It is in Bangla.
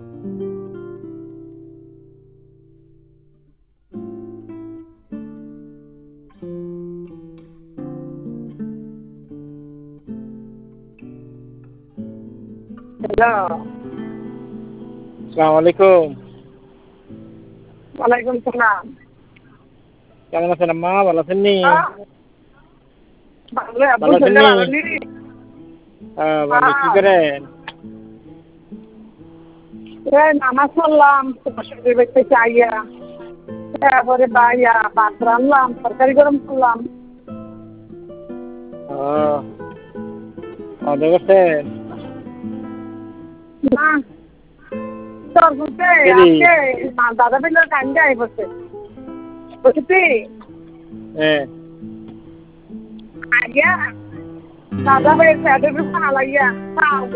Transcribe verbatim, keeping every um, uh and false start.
হ্যালো। আসসালামু আলাইকুম। ওয়ালাইকুম সালাম। কেমন আছেন আম্মা? ভালো আছেন নি? ভালো আব্বু ভালো আছেন শরীরটা নি? ভালো নি? হ্যাঁ, ভালো। কি হ্যাঁ। করেন? এই নামাজ পড়লাম তোমার শরীর দেখতে চাইয়া। তারপরে বাইয়া ভাত রান্নলাম, তরকারি গরম করলাম। ও, খাওয়া দাওয়া করছেন? না, তোর বলতে দেরি। আজকে মা দাদা বিলের কান্দে আই বসে। বুঝছি? হ্যাঁ। আইয়া দাদা ভাইয়ের প্যাডের খানা লাগিয়া খাও